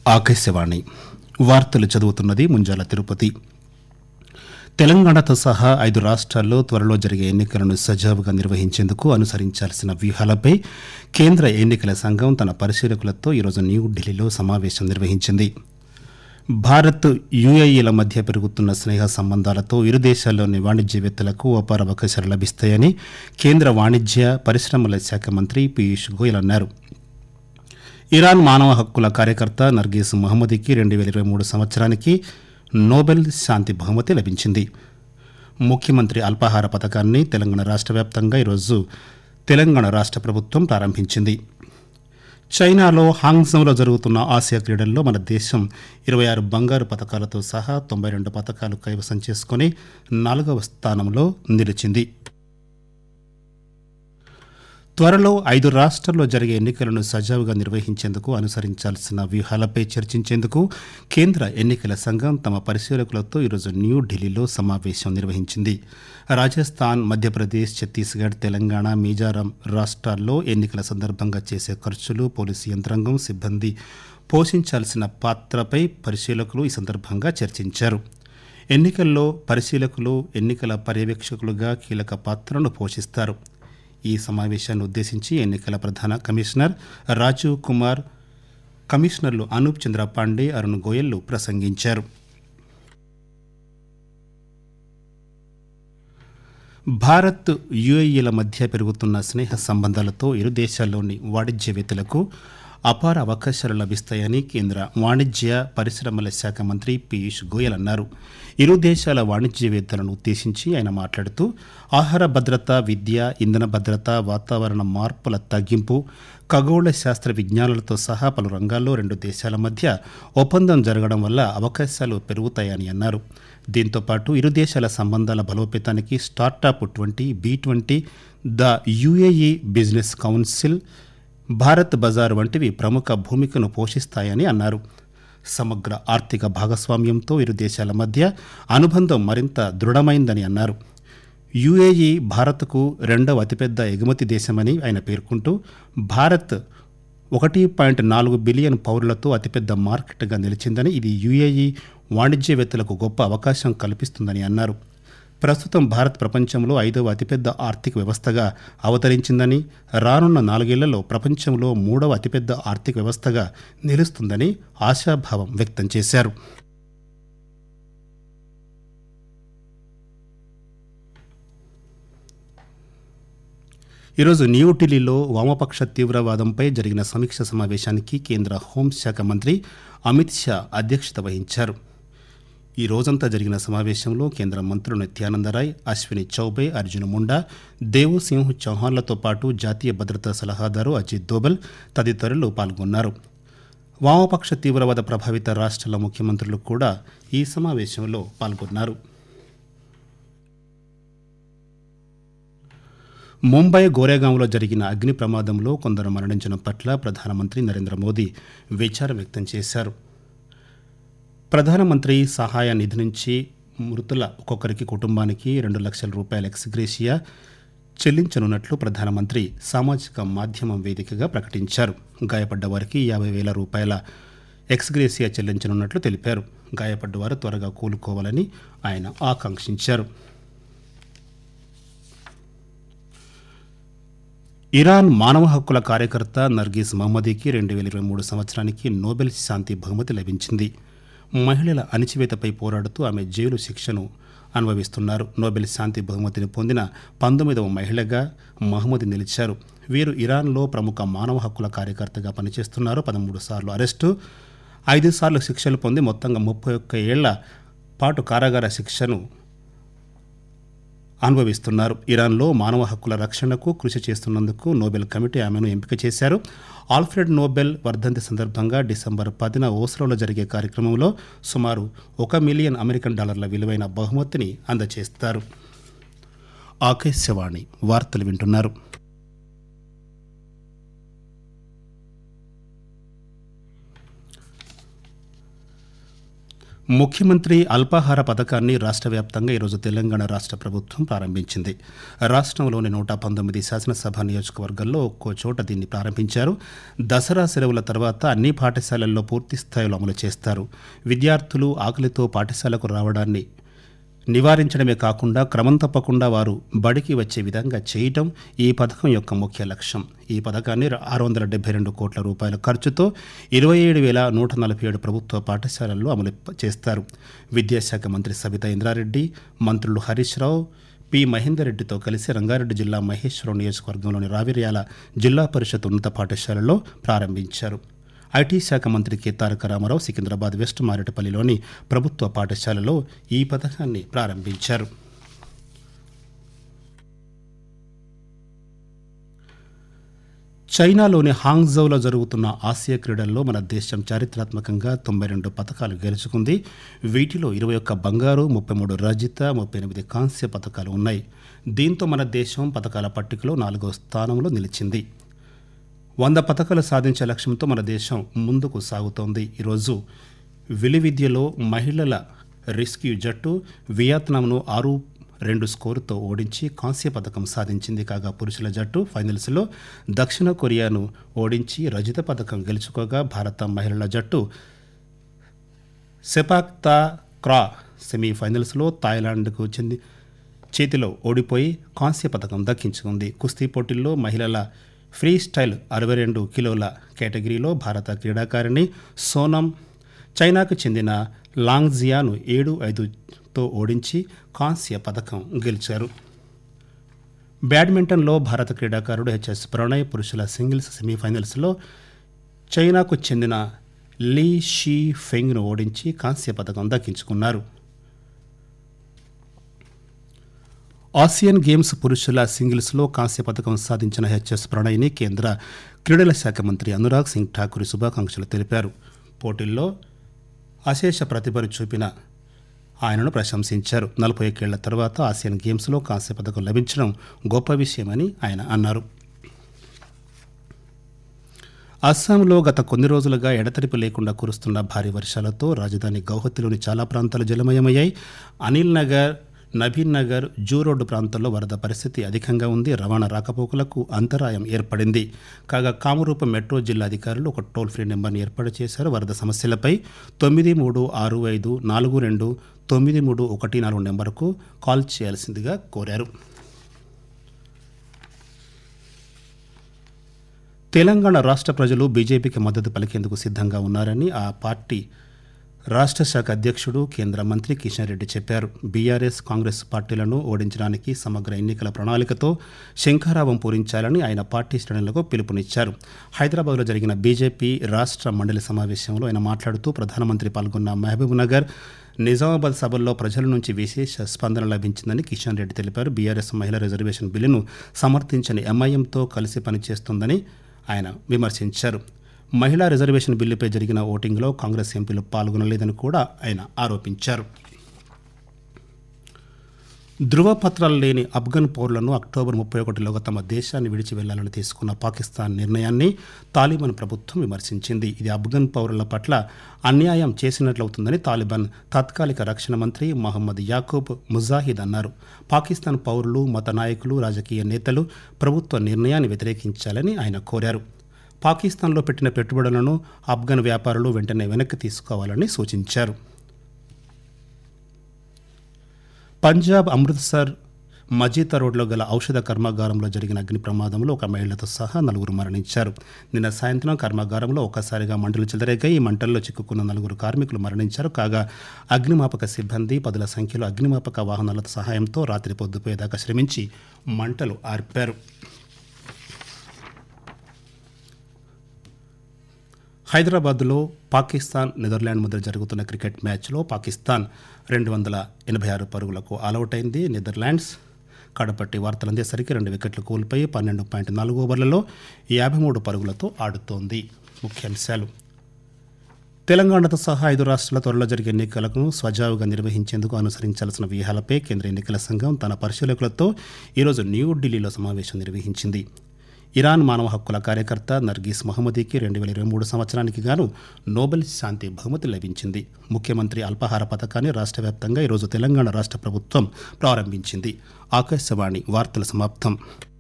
ఆకాశవాణి వార్తలు చదువుతున్నది ముంజాల తిరుపతి. తెలంగాణతో సహా 5 రాష్ట్రాల్లో త్వరలో జరిగే ఎన్నికలను సజావుగా నిర్వహించేందుకు అనుసరించాల్సిన వ్యూహాలపై కేంద్ర ఎన్నికల సంఘం తన పరిశీలకులతో ఈరోజు న్యూఢిల్లీలో సమావేశం నిర్వహించింది. భారత్, యుఏఈల మధ్య పెరుగుతున్న స్నేహ సంబంధాలతో ఇరు దేశాల్లోని వాణిజ్యవేత్తలకు అపార అవకాశాలు లభిస్తాయని కేంద్ర వాణిజ్య పరిశ్రమల శాఖ మంత్రి పీయూష్ గోయల్ అన్నారు. ఇరాన్ మానవ హక్కుల కార్యకర్త నర్గీస్ మహమ్మదీకి 2023 సంవత్సరానికి నోబెల్ శాంతి బహుమతి లభించింది. ముఖ్యమంత్రి అల్పాహార పథకాన్ని తెలంగాణ రాష్ట్ర వ్యాప్తంగా ఈరోజు తెలంగాణ రాష్ట్ర ప్రభుత్వం ప్రారంభించింది. చైనాలో హాంగ్జౌలో జరుగుతున్న ఆసియా క్రీడల్లో మన దేశం 26 బంగారు పథకాలతో సహా 92 పథకాలు కైవసం చేసుకుని 4వ స్థానంలో నిలిచింది. త్వరలో 5 రాష్ట్రాల్లో జరిగే ఎన్నికలను సజావుగా నిర్వహించేందుకు అనుసరించాల్సిన వ్యూహాలపై చర్చించేందుకు కేంద్ర ఎన్నికల సంఘం తమ పరిశీలకులతో ఈరోజు న్యూఢిల్లీలో సమావేశం నిర్వహించింది. రాజస్థాన్, మధ్యప్రదేశ్, ఛత్తీస్గఢ్, తెలంగాణ, మిజోరాం రాష్ట్రాల్లో ఎన్నికల సందర్భంగా చేసే ఖర్చులు, పోలీసు యంత్రాంగం, సిబ్బంది పోషించాల్సిన పాత్రపై పరిశీలకులు ఈ సందర్భంగా చర్చించారు. ఎన్నికల్లో పరిశీలకులు ఎన్నికల పర్యవేక్షకులుగా కీలక పాత్రను పోషిస్తారు. ఈ సమావేశాన్ని ఉద్దేశించి ఎన్నికల ప్రధాన కమిషనర్ రాజీవ్ కుమార్, కమిషనర్లు అనూప్ చంద్ర పాండే, అరుణ్ గోయల్ ప్రసంగించారు. భారత్, యుఏఈల మధ్య పెరుగుతున్న స్నేహ సంబంధాలతో ఇరు దేశాల్లోని వాణిజ్యవేత్తలకు అపార అవకాశాలు లభిస్తాయని కేంద్ర వాణిజ్య పరిశ్రమల శాఖ మంత్రి పీయూష్ గోయల్ అన్నారు. ఇరు దేశాల వాణిజ్యవేత్తలను ఉద్దేశించి ఆయన మాట్లాడుతూ ఆహార భద్రత, విద్య, ఇంధన భద్రత, వాతావరణ మార్పుల తగ్గింపు, ఖగోళ శాస్త్ర విజ్ఞానాలతో సహా పలు రంగాల్లో 2 దేశాల మధ్య ఒప్పందం జరగడం వల్ల అవకాశాలు పెరుగుతాయని అన్నారు. దీంతోపాటు ఇరు దేశాల సంబంధాల బలోపేతానికి startup 20, B20, the UAE business council, Bharat Bazar వంటివి ప్రముఖ భూమికను పోషిస్తాయని అన్నారు. సమగ్ర ఆర్థిక భాగస్వామ్యంతో ఇరు దేశాల మధ్య అనుబంధం మరింత దృఢమైందని అన్నారు. యుఏఈ భారత్కు 2వ అతిపెద్ద ఎగుమతి దేశమని ఆయన పేర్కొంటూ భారత్ 1.4 బిలియన్ పౌరులతో అతిపెద్ద మార్కెట్గా నిలిచిందని, ఇది యుఏఈ వాణిజ్యవేత్తలకు గొప్ప అవకాశం కల్పిస్తుందని అన్నారు. ప్రస్తుతం భారత్ ప్రపంచంలో 5వ అతిపెద్ద ఆర్థిక వ్యవస్థగా అవతరించిందని, రానున్న 4 ఏళ్లలో ప్రపంచంలో 3వ అతిపెద్ద ఆర్థిక వ్యవస్థగా నిలుస్తుందని ఆశాభావం వ్యక్తం చేశారు. ఈరోజు న్యూఢిల్లీలో వామపక్ష తీవ్రవాదంపై జరిగిన సమీక్ష సమావేశానికి కేంద్ర హోంశాఖ మంత్రి అమిత్ షా అధ్యక్షత వహించారు. ఈ రోజంతా జరిగిన సమావేశంలో కేంద్ర మంత్రులు నిత్యానందరాయ్, అశ్విని చౌబే, అర్జున్ ముండా, దేవసింహ్ చౌహాన్లతో పాటు జాతీయ భద్రతా సలహాదారు అజిత్ దోవల్ తదితరులు పాల్గొన్నారు. వామపక్ష తీవ్రవాద ప్రభావిత రాష్ట్రాల ముఖ్యమంత్రులు కూడా ఈ సమావేశంలో పాల్గొన్నారు. ముంబై గోరేగాంలో జరిగిన అగ్ని ప్రమాదంలో కొందరు మరణించడం పట్ల ప్రధానమంత్రి నరేంద్ర మోదీ విచారం వ్యక్తం చేశారు. ప్రధానమంత్రి సహాయ నిధి నుంచి మృతుల ఒక్కొక్కరికి కుటుంబానికి 2 లక్షల రూపాయల ఎక్స్గ్రేషియా చెల్లించనున్నట్లు ప్రధానమంత్రి సామాజిక మాధ్యమం వేదికగా ప్రకటించారు. గాయపడ్డ వారికి 50,000 రూపాయల ఎక్స్గ్రేషియా చెల్లించనున్నట్లు తెలిపారు. గాయపడ్డవారు త్వరగా కోలుకోవాలని ఆయన ఆకాంక్షించారు. ఇరాన్ మానవ హక్కుల కార్యకర్త నర్గీస్ మహమ్మదీకి 2023 సంవత్సరానికి నోబెల్ శాంతి బహుమతి లభించింది. మహిళల అణచివేతపై పోరాడుతూ ఆమె జైలు శిక్షను అనుభవిస్తున్నారు. నోబెల్ శాంతి బహుమతిని పొందిన 19వ మహిళగా మహమ్మదీ నిలిచారు. వీరు ఇరాన్లో ప్రముఖ మానవ హక్కుల కార్యకర్తగా పనిచేస్తున్నారు. 13 సార్లు అరెస్టు, 5 సార్లు శిక్షలు పొంది మొత్తంగా 31 ఏళ్ల పాటు కారాగార శిక్షను అనుభవిస్తున్నారు. ఇరాన్లో మానవ హక్కుల రక్షణకు కృషి చేస్తున్నందుకు నోబెల్ కమిటీ ఆమెను ఎంపిక చేశారు. ఆల్ఫ్రెడ్ నోబెల్ వర్ధంతి సందర్భంగా డిసెంబర్ 10న ఓస్లోలో జరిగే కార్యక్రమంలో సుమారు $1 మిలియన్ విలువైన బహుమతిని అందజేస్తారు. ఆకాశవాణి వార్తలు వింటున్నారు. ముఖ్యమంత్రి అల్పాహార పథకాన్ని రాష్ట్ర వ్యాప్తంగా ఈరోజు తెలంగాణ రాష్ట్ర ప్రభుత్వం ప్రారంభించింది. రాష్ట్రంలోని 119 శాసనసభ నియోజకవర్గాల్లో ఒక్కో చోట దీన్ని ప్రారంభించారు. దసరా సెలవుల తర్వాత అన్ని పాఠశాలల్లో పూర్తి స్థాయిలో అమలు చేస్తారు. విద్యార్థులు ఆకలితో పాఠశాలకు రావడాన్ని నివారించడమే కాకుండా క్రమం తప్పకుండా వారు బడికి వచ్చే విధంగా చేయటం ఈ పథకం యొక్క ముఖ్య లక్ష్యం. ఈ పథకాన్ని 672 కోట్ల రూపాయల ఖర్చుతో 27,147 ప్రభుత్వ పాఠశాలల్లో అమలు చేస్తారు. విద్యాశాఖ మంత్రి సబితా ఇంద్రారెడ్డి, మంత్రులు హరీష్ రావు, పి మహేందర్ రెడ్డితో కలిసి రంగారెడ్డి జిల్లా మహేశ్వరం నియోజకవర్గంలోని రావిర్యాల జిల్లా పరిషత్ ఉన్నత పాఠశాలలో ప్రారంభించారు. ఐటీ శాఖ మంత్రి కె తారక రామారావు సికింద్రాబాద్ వెస్ట్ మారేడుపల్లిలోని ప్రభుత్వ పాఠశాలలో ఈ పథకాన్ని ప్రారంభించారు. చైనాలోని హాంగ్జౌలో జరుగుతున్న ఆసియా క్రీడల్లో మన దేశం చారిత్రాత్మకంగా 92 పథకాలు గెలుచుకుంది. వీటిలో 21 బంగారు, 33 రజిత, 38 కాంస్య పథకాలు ఉన్నాయి. దీంతో మన దేశం పథకాల పట్టికలో 4వ స్థానంలో నిలిచింది. 100 పథకాలు సాధించే లక్ష్యంతో మన దేశం ముందుకు సాగుతోంది. ఈరోజు విలువిద్యలో మహిళల రెస్క్యూ జట్టు వియత్నాంను 6-2 స్కోరుతో ఓడించి కాంస్య పథకం సాధించింది. కాగా పురుషుల జట్టు ఫైనల్స్లో దక్షిణ కొరియాను ఓడించి రజత పథకం గెలుచుకోగా భారత మహిళల జట్టు సెపాక్ తాక్రా సెమీఫైనల్స్లో థాయిలాండ్కు చేతిలో ఓడిపోయి కాంస్య పథకం దక్కించుకుంది. కుస్తీ పోటీల్లో మహిళల ఫ్రీ స్టైల్ 62 కిలోల కేటగిరీలో భారత క్రీడాకారిణి సోనం చైనాకు చెందిన లాంగ్జియాను 7-5తో ఓడించి కాంస్య పథకం గెలిచారు. బ్యాడ్మింటన్లో భారత క్రీడాకారుడు హెచ్ఎస్ ప్రణయ్ పురుషుల సింగిల్స్ సెమీఫైనల్స్లో చైనాకు చెందిన లీ షీ ఫెంగ్ను ఓడించి కాంస్య పథకం దక్కించుకున్నారు. ఆసియన్ గేమ్స్ పురుషుల సింగిల్స్లో కాంస్య పథకం సాధించిన హెచ్ఎస్ ప్రణయ్ని కేంద్ర క్రీడల శాఖ మంత్రి అనురాగ్ సింగ్ ఠాకూర్ శుభాకాంక్షలు తెలిపారు. పోటీల్లో అశేష ప్రతిభను చూపిన ఆయనను ప్రశంసించారు. 41 ఏళ్ల తర్వాత ఆసియన్ గేమ్స్లో కాంస్య పథకం లభించడం గొప్ప విషయమని ఆయన అన్నారు. అస్సాంలో గత కొన్ని రోజులుగా ఎడతెరిపి లేకుండా కురుస్తున్న భారీ వర్షాలతో రాజధాని గౌహతిలోని చాలా ప్రాంతాలు జలమయమయ్యాయి. అనిల్ నగర్, నబీన్ నగర్, జూ రోడ్డు ప్రాంతాల్లో వరద పరిస్థితి అధికంగా ఉంది. రవాణా రాకపోకలకు అంతరాయం ఏర్పడింది. కాగా కామరూప మెట్రో జిల్లా అధికారులు ఒక టోల్ ఫ్రీ నెంబర్ని ఏర్పాటు చేశారు. వరద సమస్యలపై 9365429314 నెంబర్కు కాల్ చేయాల్సిందిగా కోరారు. తెలంగాణ రాష్ట్ర ప్రజలు బీజేపీకి మద్దతు పలికేందుకు సిద్ధంగా ఉన్నారని ఆ పార్టీ రాష్ట్ర శాఖ అధ్యక్షుడు కేంద్ర మంత్రి కిషన్ రెడ్డి చెప్పారు. బీఆర్ఎస్, కాంగ్రెస్ పార్టీలను ఓడించడానికి సమగ్ర ఎన్నికల ప్రణాళికతో శంఖారావం పూరించాలని ఆయన పార్టీ శ్రేణులకు పిలుపునిచ్చారు. హైదరాబాద్లో జరిగిన బీజేపీ రాష్ట్ర మండలి సమావేశంలో ఆయన మాట్లాడుతూ ప్రధానమంత్రి పాల్గొన్న మహబూబ్ నగర్, నిజామాబాద్ సభల్లో ప్రజల నుంచి విశేష స్పందన లభించిందని కిషన్ రెడ్డి తెలిపారు. బీఆర్ఎస్ మహిళా రిజర్వేషన్ బిల్లును సమర్థించని ఎంఐఎంతో కలిసి పనిచేస్తోందని ఆయన విమర్శించారు. మహిళా రిజర్వేషన్ బిల్లుపై జరిగిన ఓటింగ్లో కాంగ్రెస్ ఎంపీలు పాల్గొనలేదని కూడా ఆయన ఆరోపించారు. ధృవపత్రాలు లేని ఆఫ్ఘన్ పౌరులను అక్టోబర్ 31లోగా తమ దేశాన్ని విడిచి వెళ్లాలని తీసుకున్న పాకిస్తాన్ నిర్ణయాన్ని తాలిబాన్ ప్రభుత్వం విమర్శించింది. ఇది ఆఫ్ఘన్ పౌరుల పట్ల అన్యాయం చేసినట్లవుతుందని తాలిబాన్ తాత్కాలిక రక్షణ మంత్రి మహమ్మద్ యాకూబ్ ముజాహిద్ అన్నారు. పాకిస్తాన్ పౌరులు, మత నాయకులు, రాజకీయ నేతలు ప్రభుత్వ నిర్ణయాన్ని వ్యతిరేకించాలని ఆయన కోరారు. పాకిస్తాన్లో పెట్టిన పెట్టుబడులను ఆఫ్ఘన్ వ్యాపారులు వెంటనే వెనక్కి తీసుకోవాలని సూచించారు. పంజాబ్ అమృత్సర్ మజీతా రోడ్లో గల ఔషధ కర్మాగారంలో జరిగిన అగ్ని ప్రమాదంలో ఒక మహిళతో సహా 4 మరణించారు. నిన్న సాయంత్రం కర్మాగారంలో ఒక్కసారిగా మంటలు చెలరేగాయి. ఈ మంటల్లో చిక్కుకున్న 4 కార్మికులు మరణించారు. కాగా అగ్నిమాపక సిబ్బంది 10ల సంఖ్యలో అగ్నిమాపక వాహనాల సహాయంతో రాత్రి పొద్దుపోయేదాకా శ్రమించి మంటలు ఆర్పారు. హైదరాబాద్లో పాకిస్తాన్ నెదర్లాండ్ మధ్య జరుగుతున్న క్రికెట్ మ్యాచ్లో పాకిస్తాన్ 286 పరుగులకు ఆలౌట్ అయింది. నెదర్లాండ్స్ కడపట్టి వార్తలు అందేసరికి 2 వికెట్లు కోల్పోయి 12.4 ఓవర్లలో 53 పరుగులతో ఆడుతోంది. ముఖ్యాంశాలు: తెలంగాణతో సహా 5 రాష్ట్రాల త్వరలో జరిగే ఎన్నికలను సజావుగా నిర్వహించేందుకు అనుసరించాల్సిన వ్యూహాలపై కేంద్ర ఎన్నికల సంఘం తన పరిశీలకులతో ఈరోజు న్యూఢిల్లీలో సమావేశం నిర్వహించింది. ఇరాన్ మానవ హక్కుల కార్యకర్త నర్గీస్ మహమ్మదీకి 2023 సంవత్సరానికి గాను నోబెల్ శాంతి బహుమతి లభించింది. ముఖ్యమంత్రి అల్పాహార పథకాన్ని రాష్ట్ర వ్యాప్తంగా ఈరోజు తెలంగాణ రాష్ట్ర ప్రభుత్వం ప్రారంభించింది. ఆకాశవాణి వార్తల సమాప్తం.